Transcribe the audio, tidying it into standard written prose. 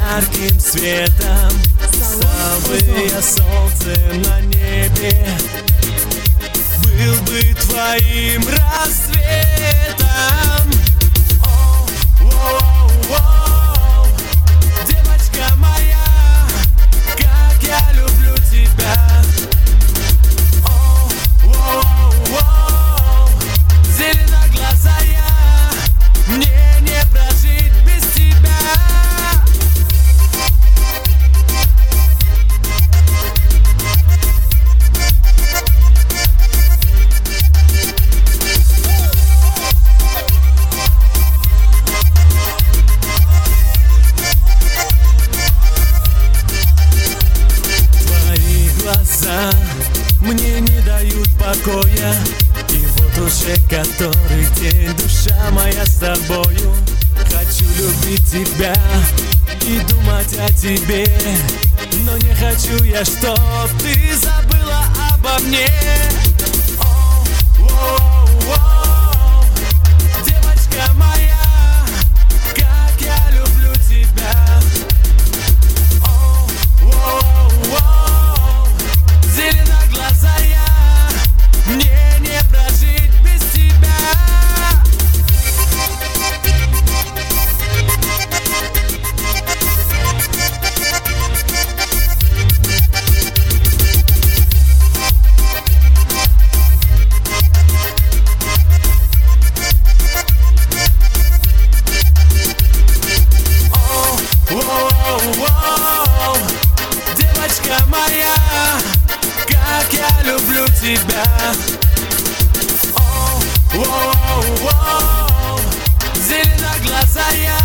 ярким светом, самое солнце на небе был бы твоим рассветом. О-о-о-о, девочка моя, как я люблю тебя. О-о-о-о, зеленоглазая, мне не прожить без тебя. Твои глаза мне не дают покоя, и вот уже который день душа моя с тобою. Хочу любить тебя и думать о тебе, но не хочу я, чтоб ты забыла обо мне. О-о-о-о, девочка моя, как я люблю тебя. О-о-о-о, зеленоглазая, мне не прожить без тебя. О-о-о-о, девочка моя, как я люблю тебя. О-о-о-о, зеленоглазая,